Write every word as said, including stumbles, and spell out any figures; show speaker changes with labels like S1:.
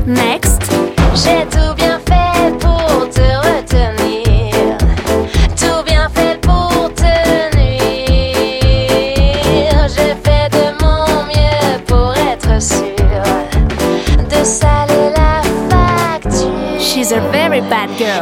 S1: Next.
S2: J'ai tout bien fait pour te retenir, tout bien fait pour te nuire. J'ai fait de mon mieux pour être sûre de saler la facture.
S1: She's a very bad girl.